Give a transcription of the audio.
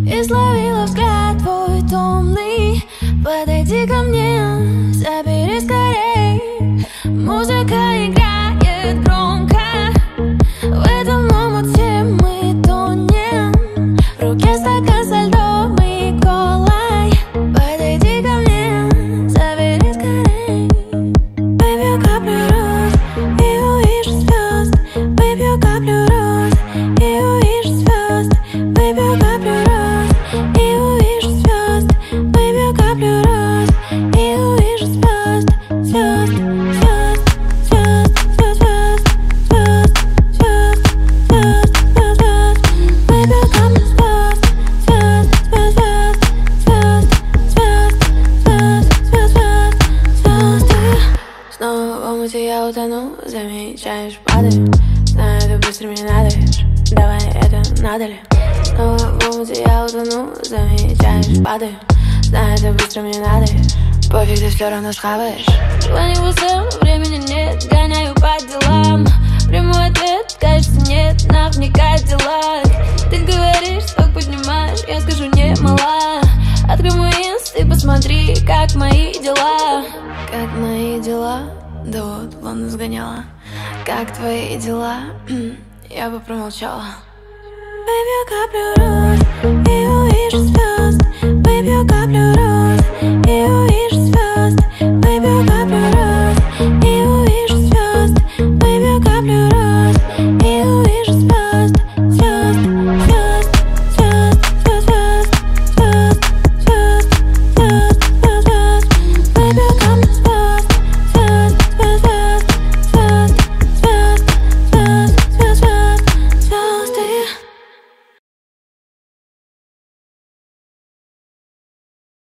И словила взгляд твой томный. Подойди ко мне, забери скорей. Музыка играет громко. В этом омуте мы тонем. В руке стакан со льдом и колой. Подойди ко мне, забери скорей. Выпью каплю роз и увижу звезд. Выпью каплю роз и увижу звезд. Выпью каплю роз и увижу звезд. Выпью каплю роз и увижу звезд. Звезд, звезд, звезд, звезд, звезд, звезд, звезд, звезд, звезд. Выпью каплю звезд. Звезд, звезд, звезд, звезд, звезд, звезд, звезд, звезды. Снова в омуте я утону, замечаешь, падаю. Знаю, ты быстро мне надоешь. Давай, это надо ли? Снова в омуте я утону, замечаешь, падаю. Знаю, ты быстро мне надоешь. Пофиг, ты все равно схаваешь. Звоню всем, времени нет, гоняю по делам. Прямой ответ, кажется, нет, на вникать в дела. Ты говоришь, сток поднимаешь, я скажу, не мала. Открой мой инст и посмотри, как мои дела. Как мои дела? Да вот, в Лондон сгоняла. Как твои дела? Я бы промолчала. Выпью каплю роз и увижу звезд. Выпью каплю роз и увижу